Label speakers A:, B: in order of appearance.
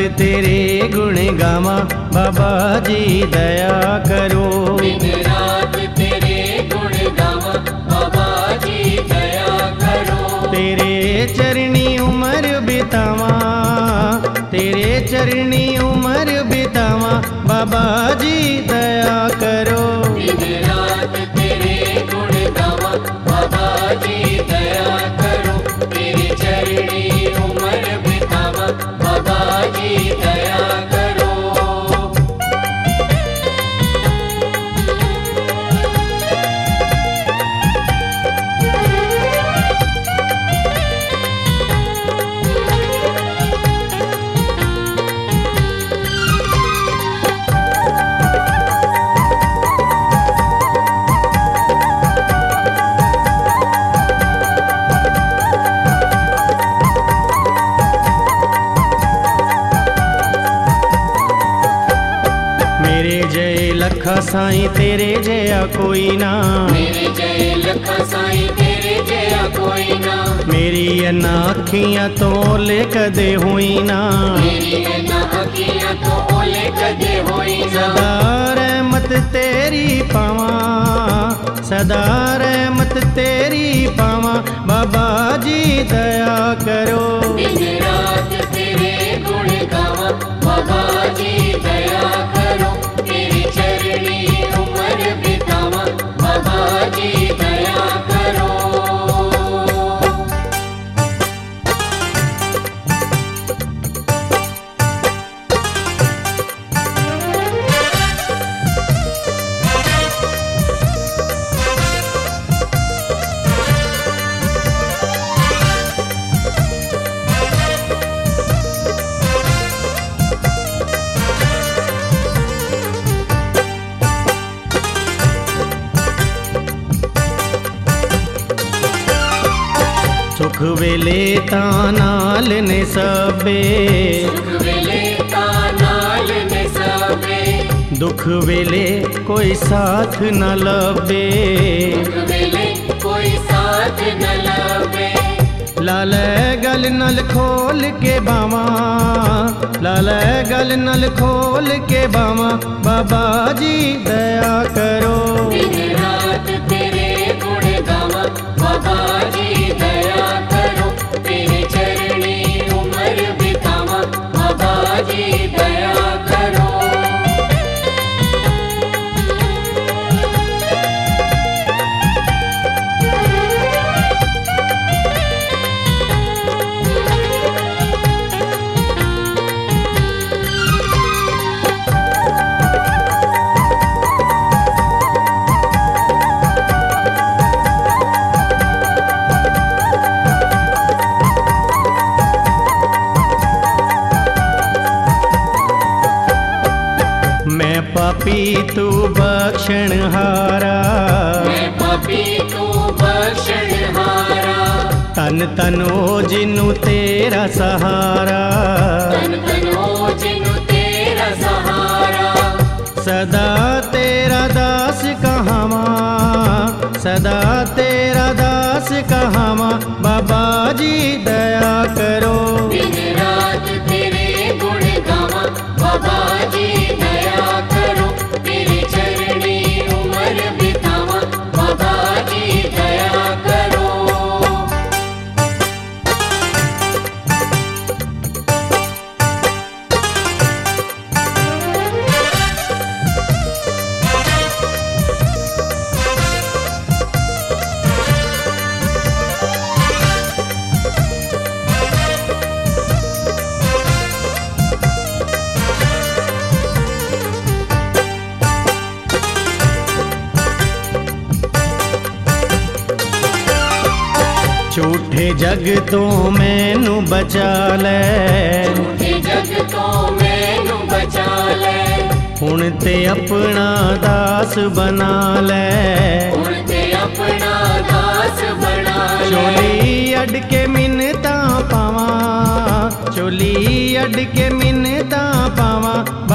A: तेरे गुण गावा बाबा जी दया करो।
B: दिन रात तेरे गुण गावा बाबा जी दया करो।
A: तेरे चरणी उम्र बितावा, तेरे चरणी उम्र बितावा बाबा जी दया करो।
B: दिन रात तेरे गुण गावा बाबा जी दया करो। तेरे चरणी उम्र बितावा बाबा जी दया करो।
A: मेरे जय लखा साईं तेरे जया कोई ना।
B: मेरे जय लखा साईं तेरे जया कोई ना।
A: मेरी अन्ना अखियां तो ओले कदे हुई ना।
B: मेरी अन्ना अखियां तो ओले कदे हुई ना।
A: सदा रहमत तेरी पावा, सदा रहमत तेरी पावा बाबा जी दया करो।
B: दिन रात तेरे गुण गावा बाबा जी दया करो। तेरे चरणी उम्र बितावा बाबा जी दया करो।
A: सुख वेले तानाल ने सबे,
B: सुख वेले तानाल ने सबे।
A: दुख वेले कोई साथ न लबे।
B: दुख वेले कोई साथ न लबे।
A: लाल गल नल खोल के बावा, लाल गल नल खोल के बावा बाबा जी दया करो।
B: दिन रात तेरे गुण गावा बाबा जी दया करो। तेरे चरणी उम्र बितावा बाबा जी दया करो।
A: मैं पापी तू बख्शण हारा,
B: मैं पापी तू बख्शण हारा।
A: तन तनो जिनु तेरा सहारा,
B: तन तनो जिनु तेरा सहारा।
A: सदा तेरा दास कहावा, सदा तेरा दास कहावा बाबा जी दया करो।
B: दिन रात तेरे गुण गावा बाबा जी दया करो। तेरे चरणी उम्र बितावा बाबा जी दया करो।
A: झूठे जग तो मैनू बचा ले,
B: झूठे जग तो मैनू बचा ले।
A: हुण ते अपना दास बना ले,
B: हुण ते अपना दास बना ले।
A: चोली अड के मिन्नतां पावां, चोली अड के मिन्नतां पावां